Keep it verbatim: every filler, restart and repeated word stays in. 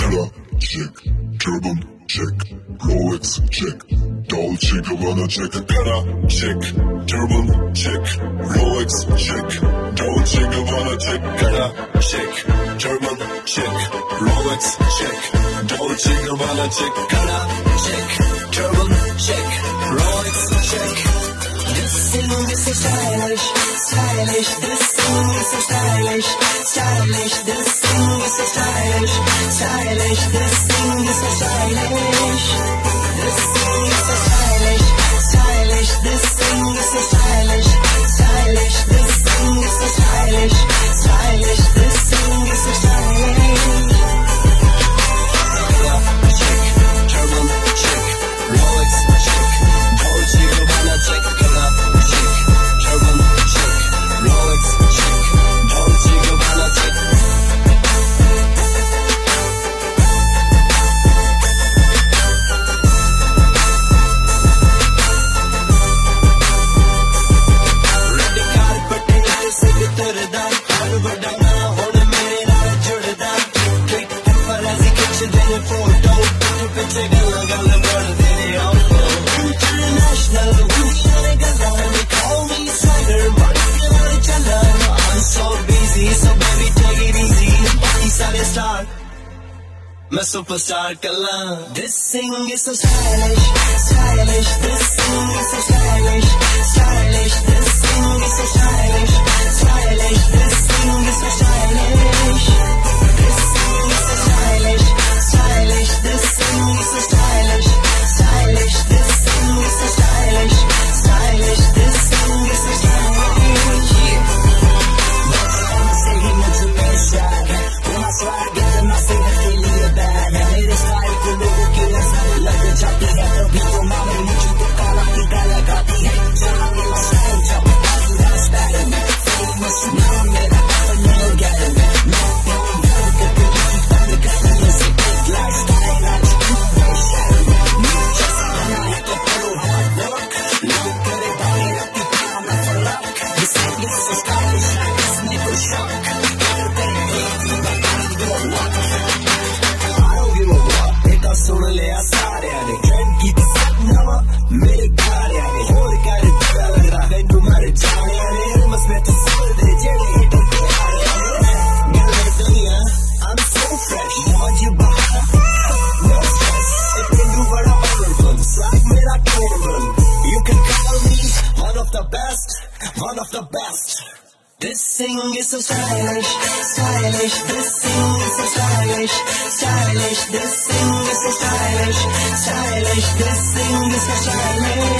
Prada, check. Turban, check. Rolex, check. Dolce Gabbana, check. Prada, check. Turban, check. Rolex, check. Dolce Gabbana, check. Prada, check. Turban, check. Rolex, check. Dolce Gabbana, check. Prada, check. Turban, check. Rolex, check. This thing is so stylish, stylish. This thing is so stylish, stylish. This thing is so stylish, stylish. This thing is so stylish. This thing is so stylish, stylish. This thing is so stylish, stylish. This thing is so stylish, stylish. This thing is so stylish. Check, Turban, check, Rolex, check, Dolce Gabbana, check, check, Turban, check, Rolex, check, Dolce Gabbana, check. Red carpet te sid terda, har vadana hon mere naal judda. Click paparazzi khich dene photo, piche galla galla bad dene auto. International, duniya galla they call me swagger, marketing chala. I'm so busy, so baby take it easy. Baki sare star, मैं superstar kala. This thing is so stylish, stylish. This thing is so stylish, stylish. This thing is so stylish, stylish. This thing is so stylish. This thing is so stylish, stylish. This thing is so stylish, stylish. This thing is so stylish, stylish. This thing is so stylish. Say he looks amazing. When I swag it, then I say that they need a bag. मेरे style को लोगों की नजर लग जाती है, तभी तो मामे मुझे तो काला की गाला गाती है. जहाँ मेरा स्टाइल जब मेरा स्टाइल famous नाम मेरा but never get it. मैं प्यार करके तुझे बंद करने से एक lifestyle आज तू शहर में मुझे सामना है तो करो hard work. लोग करे बाहर अपनी काम में फलक. This thing is so stylish, इसमें कोई शक. सुन लिया सारे ने ट्रेंड की सब नवा मेरे गाने ने होल कर दिया लग रहा है तुम्हारे जाने ने मस में तो सुन दे जेडी हिट पे आ रहे हैं गले दुनिया I'm so fresh want you back no stress it can do बड़ा powerful swag मेरा capable you can call me one of the best one of the best. This thing is so stylish, stylish. This thing is so stylish, stylish. This thing is so stylish, stylish. This thing is so stylish.